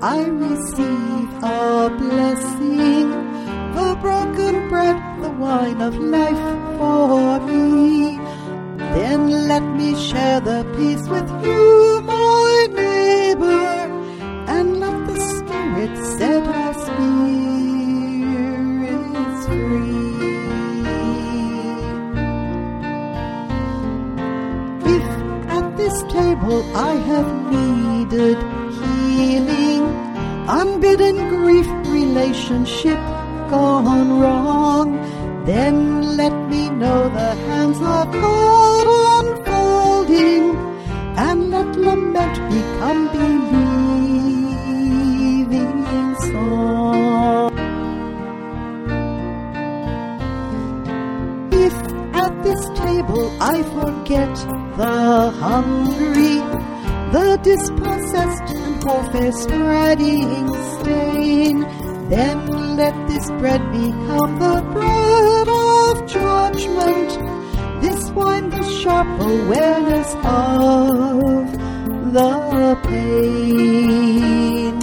I receive a blessing, the broken bread, the wine of life for me. Then let me share the peace with you, my neighbor, and let the Spirit set our spirits free. If at this table I have needed healing, unbidden grief, relationship gone wrong, then let me know the hands of God unfolding, and let lament become believing song. If at this table I forget the hungry, the dispossessed and warfare spreading stain, then let this bread become the bread of judgment, this wine the sharp awareness of the pain.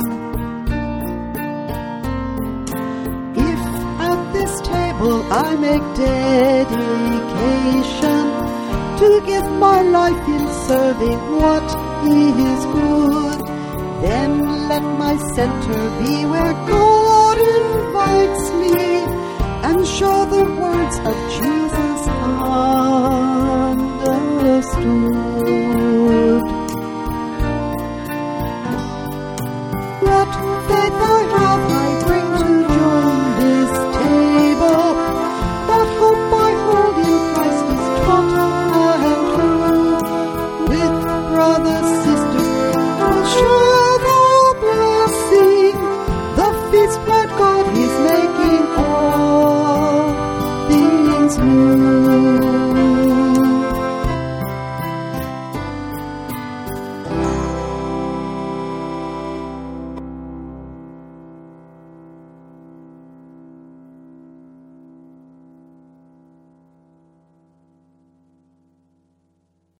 If at this table I make dedication to give my life in serving what is good, then let my center be where God invites me, and show the words of Jesus understood. What faith I have I bring to join this table, that hope I hold in Christ is taught and true. With brothers, sisters, I'll share the blessing, the feast that God is making all things new.